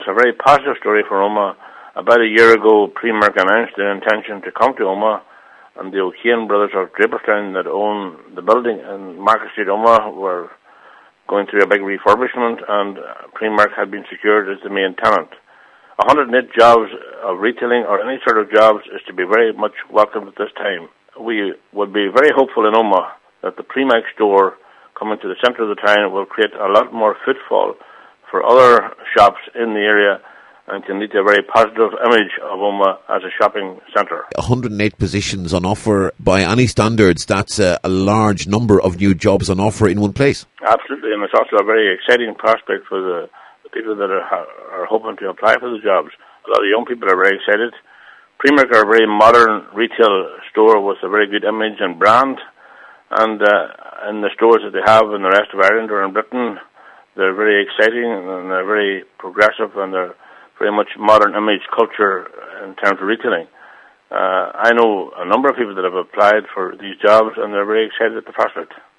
a very positive story for Omagh. About a year ago, Primark announced their intention to come to Omagh, and the O'Kane brothers of Draperstown that own the building in Market Street, Omagh, were going through a big refurbishment, and Primark had been secured as the main tenant. 108 jobs of retailing or any sort of jobs is to be very much welcomed at this time. We would be very hopeful in Omagh that the Primark store coming to the centre of the town will create a lot more footfall for other shops in the area and can lead to a very positive image of Omagh as a shopping centre. 108 positions on offer. By any standards, that's a large number of new jobs on offer in one place. Absolutely, and it's also a very exciting prospect for the people that are hoping to apply for the jobs. A lot of young people are very excited. Primark are a very modern retail store with a very good image and brand, and in the stores that they have in the rest of Ireland or in Britain, they're very exciting and they're very progressive and they're very much modern image culture in terms of retailing. I know a number of people that have applied for these jobs and they're very excited at the prospect.